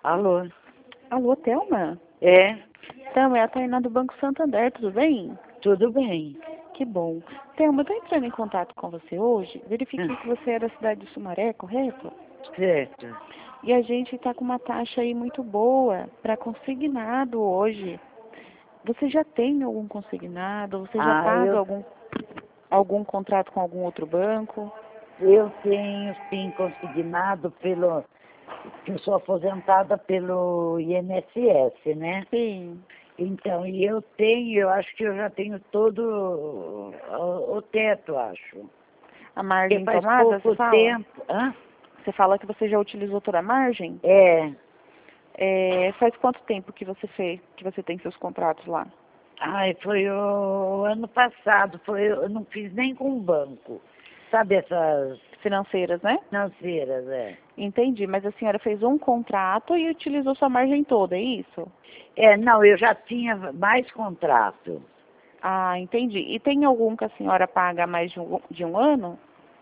Alô? Alô, Thelma? É, Thelma, é a Tainá do Banco Santander, tudo bem? tudo bem. Que bom. Thelma, eu tô entrando em contato com você hoje. Verifiquei que você é da cidade de Sumaré, correto? Certo. E a gente tá com uma taxa aí muito boa para consignado hoje. Você já tem algum consignado? Você já Ah, paga algum contrato com algum outro banco? eu tenho sim consignado pelo. Eu sou aposentada pelo INSS, né? Sim. Então, e eu acho que eu já tenho todo o teto, acho. A Porque margem faz tomada, você pouco fala? tempo. Hã? Você fala que você já utilizou toda a margem? É. Faz quanto tempo que você fez, que você tem seus contratos lá? Ai, foi o ano passado, eu não fiz nem com o banco. Sabe essas Financeiras, né? financeiras, é? Entendi, mas a senhora fez um contrato e utilizou sua margem toda, é isso? É, não, eu já tinha mais contrato. Ah, entendi. E tem algum que a senhora paga há mais de um ano?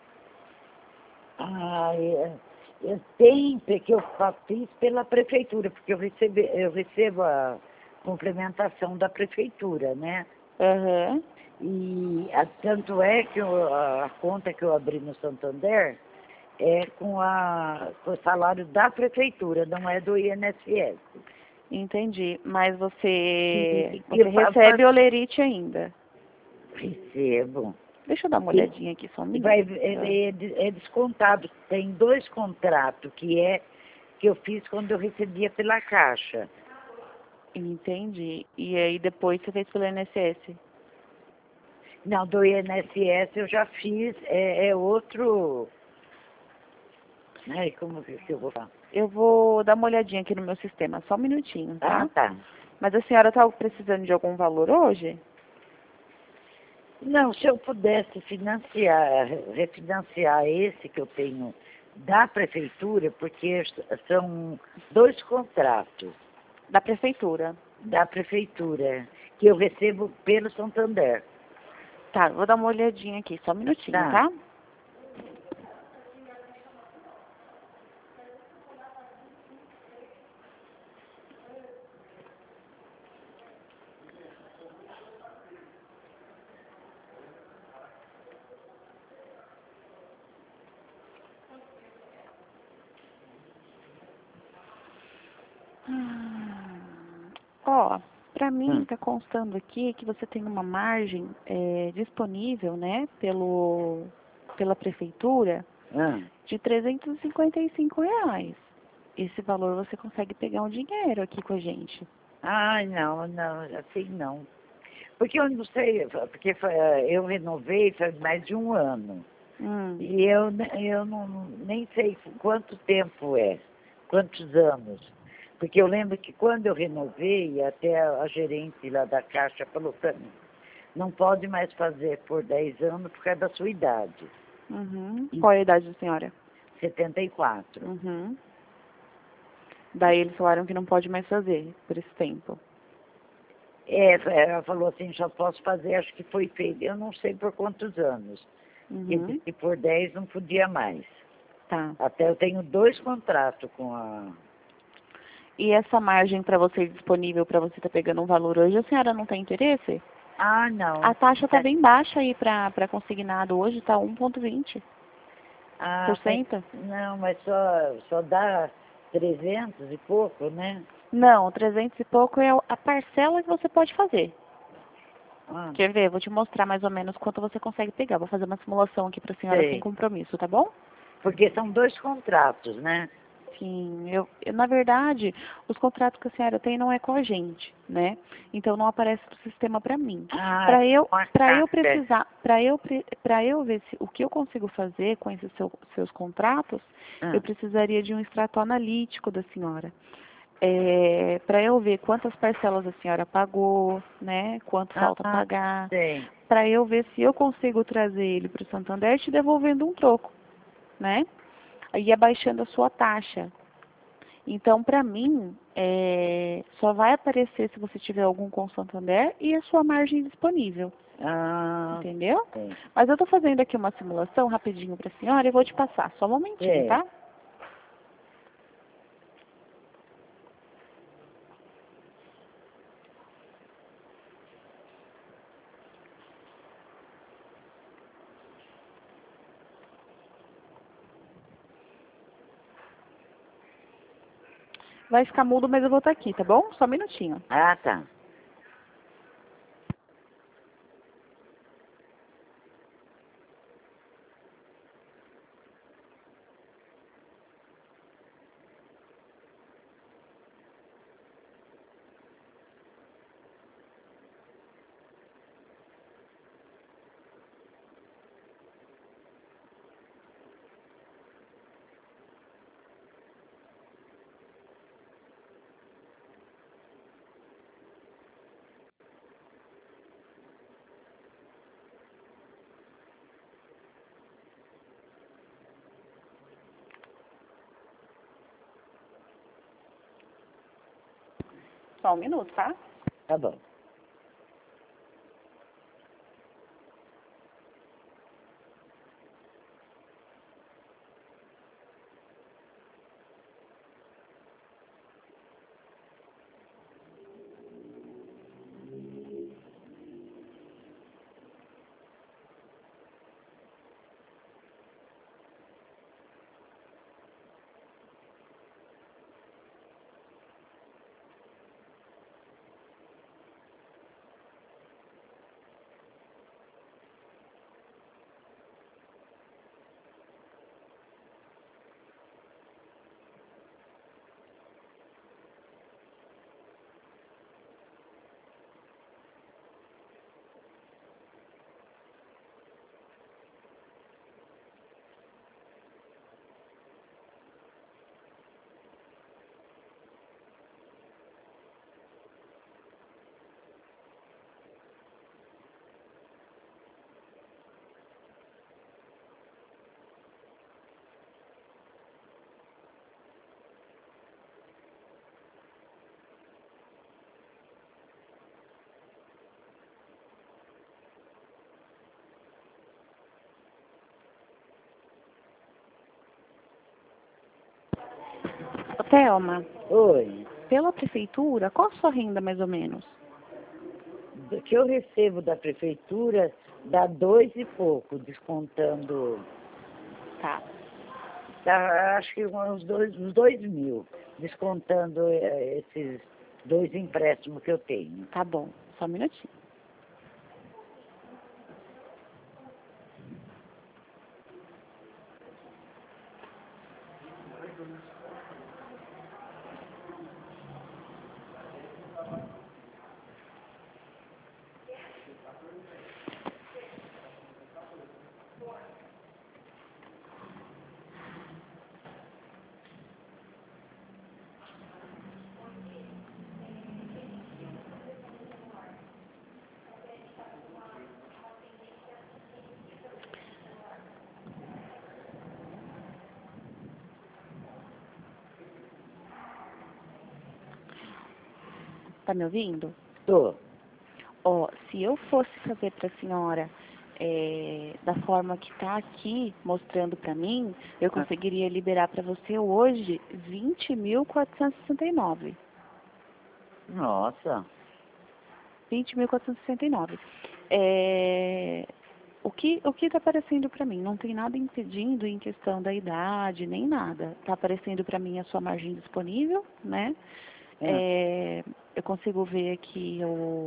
Ah, eu tenho, porque eu fiz pela prefeitura, porque eu recebo a complementação da prefeitura, né? Aham. E tanto é que a conta que eu abri no Santander é com o salário da prefeitura, não é do INSS. Entendi. Mas você, E você eu recebe olerite ainda? recebo. Deixa eu dar uma E, olhadinha aqui só um e minuto. é descontado. Tem 2 contratos que eu fiz quando eu recebia pela Caixa. Entendi. E aí depois você fez pelo INSS? Não, do INSS eu já fiz, é outro. Ai, como que eu vou falar? Eu vou dar uma olhadinha aqui no meu sistema, só um minutinho, Ah, tá? tá. Mas a senhora está precisando de algum valor hoje? Não, se eu pudesse refinanciar esse que eu tenho da prefeitura, porque são 2 contratos Da prefeitura. da prefeitura que eu recebo pelo Santander. Tá, vou dar uma olhadinha aqui, só um minutinho, Tá. tá? Ó, pra mim Hum. tá constando aqui que você tem uma margem disponível, né, pela prefeitura Ah. de R$ 355. Esse valor você consegue pegar um dinheiro aqui com a gente. Ai, não, não, assim não. Porque eu não sei, porque eu renovei faz mais de um ano. Hum, E eu não, nem sei quanto tempo é, quantos anos. Porque eu lembro que quando eu renovei, até a gerente lá da Caixa falou para mim, não pode mais fazer por 10 anos por causa da sua idade. uhum. Em Qual é a idade da senhora? 74. Uhum. Daí eles falaram que não pode mais fazer por esse tempo. Ela falou assim, só posso fazer, acho que foi feito, eu não sei por quantos anos. E Uhum. disse que por 10 não podia mais. Tá. Até eu tenho 2 contratos com a. E essa margem para você disponível para você estar pegando um valor hoje, a senhora não tem interesse? Ah, A não. taxa está bem baixa aí para consignado hoje, está 1,20%. Ah, mas, não, mas só dá 300 e pouco, né? Não, 300 e pouco é a parcela que você pode fazer. Ah, Quer ver? Vou te mostrar mais ou menos quanto você consegue pegar. Vou fazer uma simulação aqui para a senhora sem sei. compromisso, tá bom? Porque são 2 contratos, né? Sim, na verdade, os contratos que a senhora tem não é com a gente, né? Então não aparece no sistema para mim. Ah, Para eu, com a para eu Caixa. precisar, para eu ver o que eu consigo fazer com esses seus contratos, eu Ah, precisaria de um extrato analítico da senhora. Para eu ver quantas parcelas a senhora pagou, né? Quanto falta ah, pagar, sei. para eu ver se eu consigo trazer ele para o Santander te devolvendo um troco, né? Aí abaixando a sua taxa. Então, para mim, só vai aparecer se você tiver algum com o Santander e a sua margem disponível, Ah, entendeu? sei. Mas eu estou fazendo aqui uma simulação rapidinho para a senhora e vou te passar. Só um momentinho, Sei. tá? Vai ficar mudo, mas eu vou estar aqui, tá bom? Só um minutinho. Ah, tá. Só um minuto, tá? Tá bom. Thelma, Oi. pela prefeitura, qual a sua renda mais ou menos? Do que eu recebo da prefeitura, dá 2 e pouco, descontando. Tá, Tá, acho que uns 2.000, descontando esses 2 empréstimos que eu tenho. tá bom. Só um minutinho. Tá me ouvindo? Tô. Ó, se eu fosse fazer para a senhora da forma que está aqui mostrando para mim, eu conseguiria liberar para você hoje 20.469. Nossa. 20.469. O que está aparecendo para mim? Não tem nada impedindo em questão da idade, nem nada. Está aparecendo para mim a sua margem disponível, né? Eu consigo ver aqui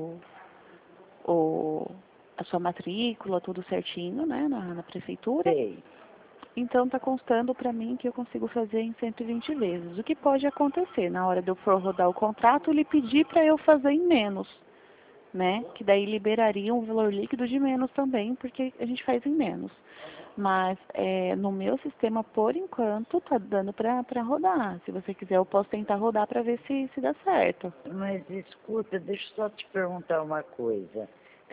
a sua matrícula, tudo certinho, né, na prefeitura. Sei. Então, está constando para mim que eu consigo fazer em 120 vezes. O que pode acontecer? Na hora de eu for rodar o contrato, ele pedir para eu fazer em menos, né? Que daí liberaria um valor líquido de menos também, porque a gente faz em menos. Mas no meu sistema, por enquanto, tá dando para rodar. Se você quiser, eu posso tentar rodar para ver se dá certo. Mas escuta, deixa eu só te perguntar uma coisa.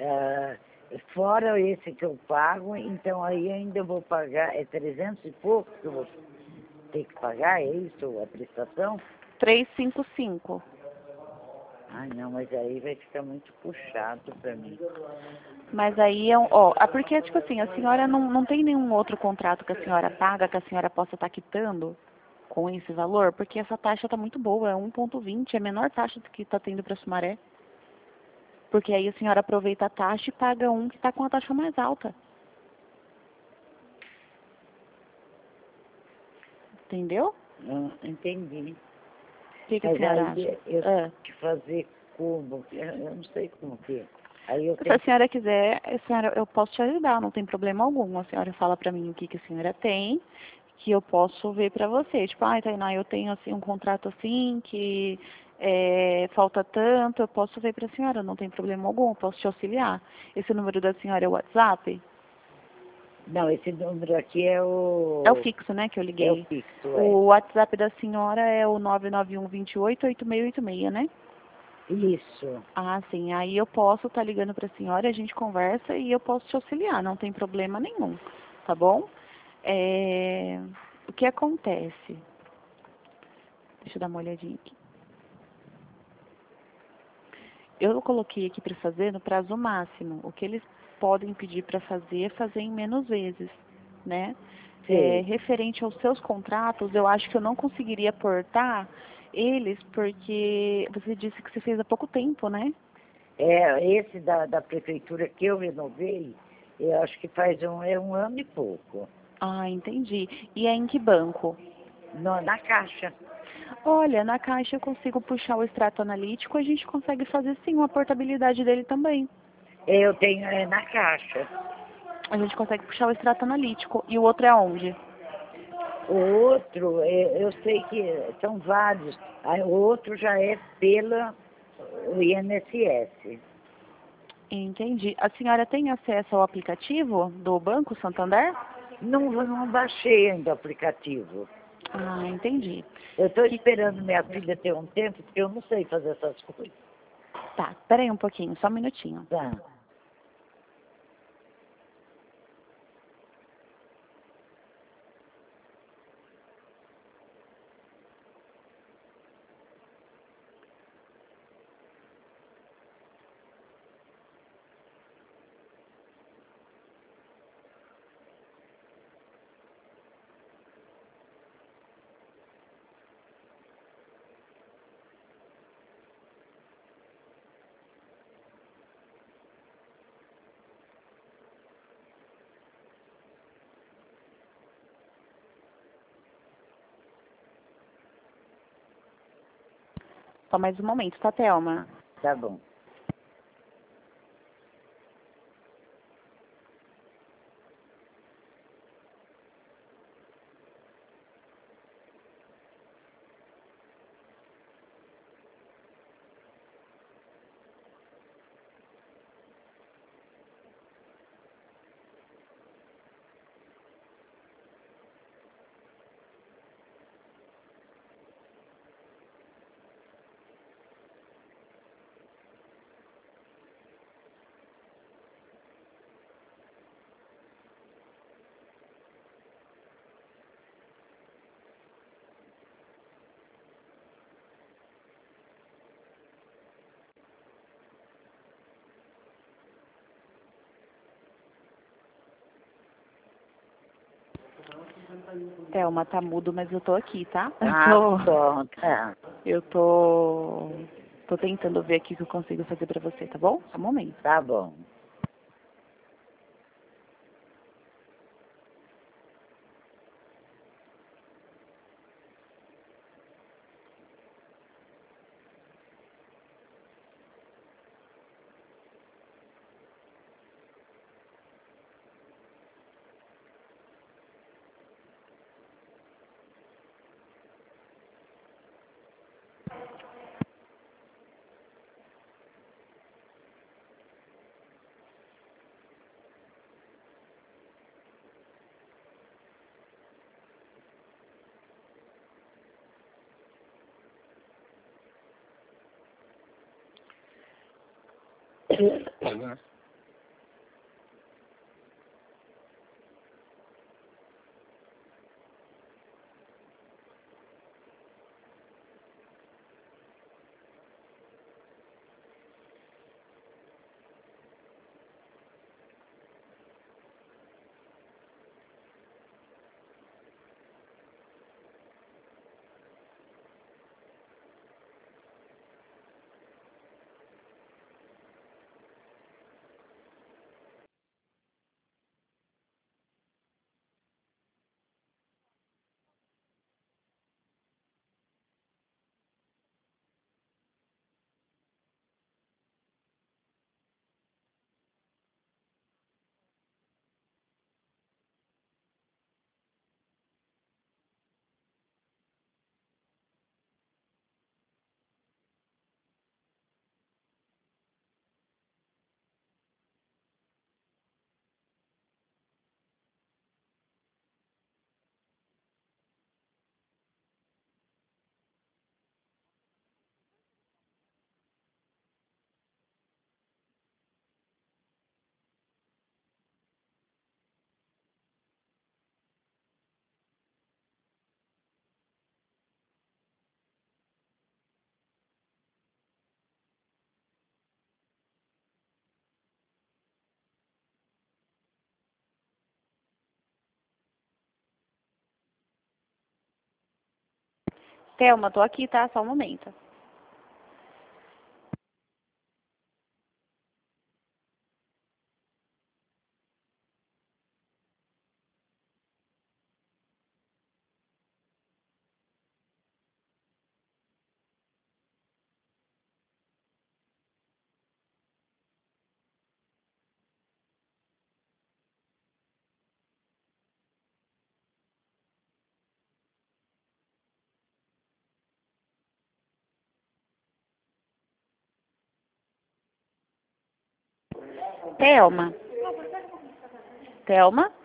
Fora esse que eu pago, então aí ainda eu vou pagar, 300 e pouco que eu vou ter que pagar, é isso, a prestação? 355. Ai, não, mas aí vai ficar muito puxado para mim. Mas aí, porque, tipo assim, a senhora não tem nenhum outro contrato que a senhora paga, que a senhora possa estar quitando com esse valor? Porque essa taxa está muito boa, é 1,20, é a menor taxa que está tendo para Sumaré. Porque aí a senhora aproveita a taxa e paga um que está com a taxa mais alta. Entendeu? Entendi. que a Mas senhora aí acha? eu tenho Ah. que fazer como? Eu não sei como que. Aí eu Se a tenho. senhora quiser, a senhora, eu posso te ajudar, não tem problema algum. A senhora fala pra mim o que a senhora tem, que eu posso ver pra você. Tipo, ai, Tainá, eu tenho assim um contrato assim, que falta tanto, eu posso ver pra senhora, não tem problema algum, eu posso te auxiliar. Esse número da senhora é o WhatsApp? Não, esse número aqui É o fixo, né, que eu é o liguei. fixo, é. O WhatsApp da senhora é o 991288686, né? Isso. Ah, sim. Aí eu posso estar ligando para a senhora, a gente conversa e eu posso te auxiliar, não tem problema nenhum, tá bom? O que acontece? Deixa eu dar uma olhadinha aqui. Eu coloquei aqui para fazer no prazo máximo. O que eles podem pedir para fazer é fazer em menos vezes, né? Sei. Referente aos seus contratos, eu acho que eu não conseguiria aportar eles porque você disse que você fez há pouco tempo, né? Esse da prefeitura que eu renovei, eu acho que faz um ano e pouco. Ah, entendi. E é em que banco? Na Caixa. Olha, na Caixa eu consigo puxar o extrato analítico, a gente consegue fazer sim uma portabilidade dele também. Eu tenho na Caixa. A gente consegue puxar o extrato analítico. E o outro é onde? O outro, eu sei que são vários. Aí o outro já é pela o INSS. Entendi. A senhora tem acesso ao aplicativo do Banco Santander? Não baixei ainda o aplicativo. Ah, entendi. Eu estou Que... esperando minha filha ter um tempo, porque eu não sei fazer essas coisas. Tá, peraí um pouquinho, só um minutinho. Tá, Só mais um momento, tá, Thelma? tá bom. Thelma, tá mudo, mas eu tô aqui, tá? Bom, tá. Eu tô tentando ver aqui o que eu consigo fazer pra você, tá bom? Só um momento. Tá bom. Thelma, tô aqui, tá? Só um momento. Thelma. Thelma?